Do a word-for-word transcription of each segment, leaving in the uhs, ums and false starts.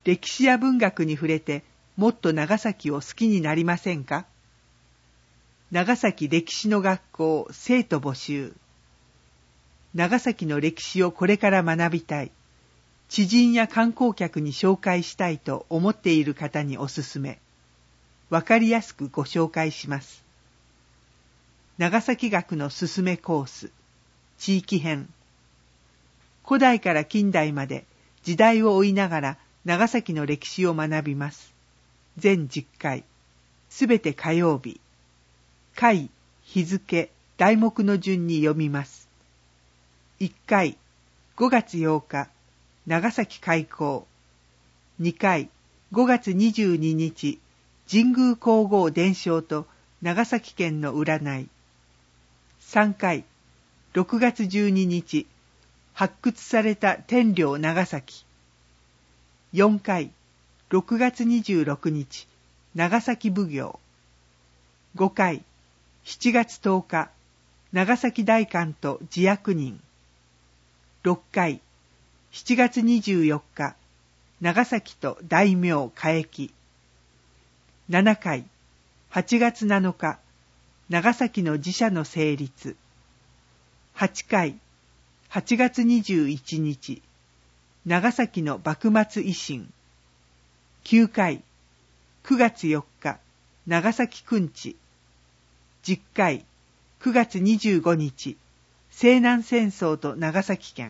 歴史や文学に触れてもっと長崎を好きになりませんか？長崎歴史の学校生徒募集。長崎の歴史をこれから学びたい、知人や観光客に紹介したいと思っている方におすすめ。わかりやすくご紹介します。長崎学のすすめコース、地域編。古代から近代まで時代を追いながら長崎の歴史を学びます。全じゅっかい、すべて火曜日。回、日付、題目の順に読みます。いっかい、ごがつようか、長崎開港。にかい、ごがつにじゅうににち、神宮皇后伝承と長崎県の占い。さんかい、ろくがつじゅうににち、発掘された天領長崎。よんかい、ろくがつにじゅうろくにち、長崎奉行。ごかい、しちがつとおか、長崎代官と自役人。ろっかい、しちがつにじゅうよっか、長崎と大名加益。ななかい、はちがつなのか、長崎の寺社の成立。はちかい、はちがつにじゅういちにち、長崎の幕末維新。きゅうかい、くがつよっか、長崎くんち。じゅっかい、くがつにじゅうごにち、西南戦争と長崎県。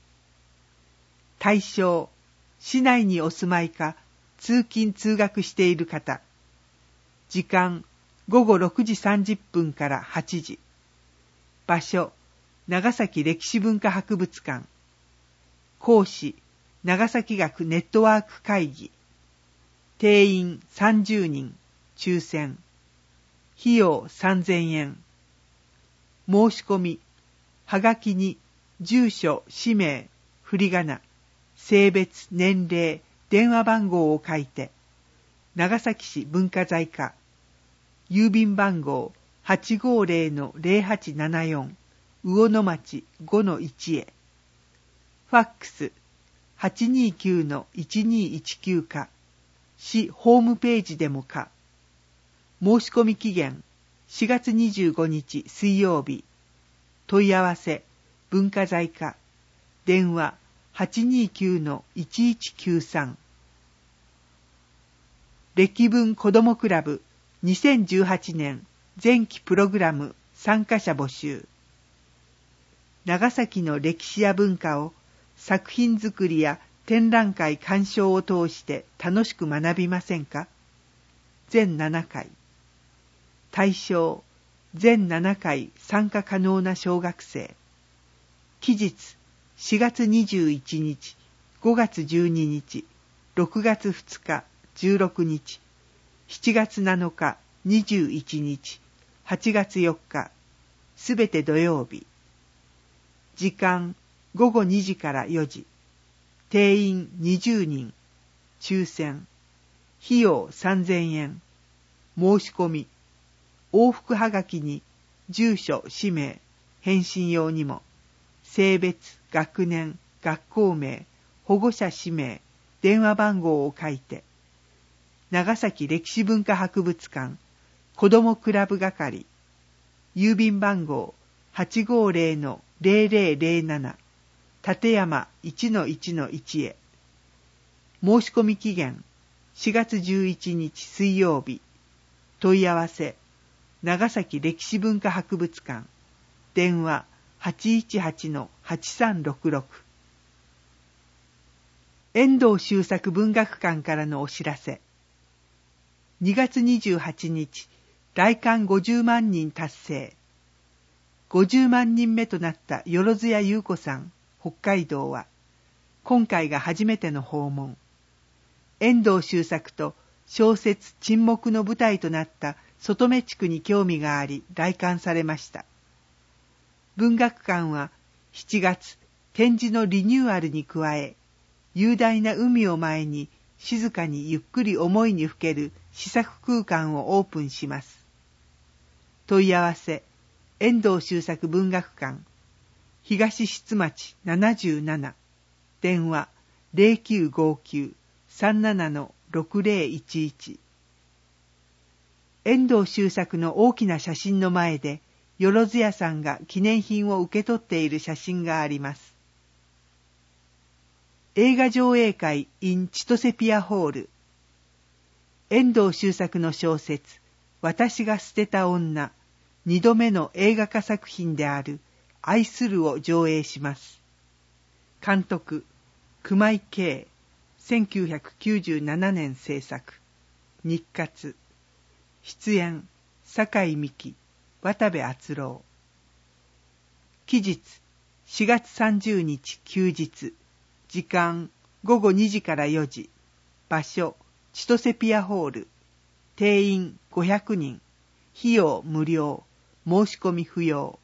対象、市内にお住まいか、通勤通学している方。時間、ごごろくじさんじゅっぷんからはちじ。場所、長崎歴史文化博物館。講師、長崎学ネットワーク会議。定員さんじゅうにん、抽選。費用さんぜんえん。申し込み、はがきに、住所、氏名、振り仮名、性別、年齢、電話番号を書いて、長崎市文化財課、郵便番号 はちごーぜろのぜろはちななよん、魚の町 ごのいち へ。ファックス はちにーきゅうのいちにーいちきゅう か、市ホームページでもか。申し込み期限しがつにじゅうごにち水曜日。問い合わせ文化財課、電話 はちにーきゅうのいちいちきゅうさん。歴文子どもクラブにせんじゅうはちねん前期プログラム参加者募集。長崎の歴史や文化を作品作りや展覧会鑑賞を通して楽しく学びませんか？全ななかい。対象、全ななかい参加可能な小学生。期日、しがつにじゅういちにち、ごがつじゅうににち、ろくがつふつか、じゅうろくにち、しちがつなのか、にじゅういちにち、はちがつよっか、すべて土曜日。時間、ごごにじからよじ。定員にじゅうにん。抽選。費用さんぜんえん。申し込み。往復はがきに、住所、氏名、返信用にも、性別、学年、学校名、保護者氏名、電話番号を書いて、長崎歴史文化博物館、子どもクラブ係、郵便番号 はちごーぜろのぜろぜろぜろなな、立山 いちのいちのいち へ。申し込み期限、しがつじゅういちにち水曜日。問い合わせ、長崎歴史文化博物館、電話 はちいちはちのはちさんろくろく。遠藤周作文学館からのお知らせ。にがつにじゅうはちにち、来館ごじゅうまんにん達成。ごじゅうまんにんめとなったよろずや優子さん、北海道は、今回が初めての訪問。遠藤周作と小説沈黙の舞台となった外目地区に興味があり来館されました。文学館はしちがつ展示のリニューアルに加え、雄大な海を前に静かにゆっくり思いにふける試作空間をオープンします。問い合わせ、遠藤周作文学館、東出町ななじゅうなな、電話 ゼロきゅうごきゅうさんななのろくぜろいちいち。遠藤周作の大きな写真の前で、よろずやさんが記念品を受け取っている写真があります。映画上映会 in 千歳ピアホール。遠藤周作の小説、私が捨てた女、二度目の映画化作品である、愛するを上映します。監督、熊井圭、せんきゅうひゃくきゅうじゅうななねん制作。日活。出演、酒井美紀、渡部篤郎。期日、しがつさんじゅうにち休日。時間、ごごにじからよじ。場所、千歳ピアホール。定員ごひゃくにん。費用無料。申し込み不要。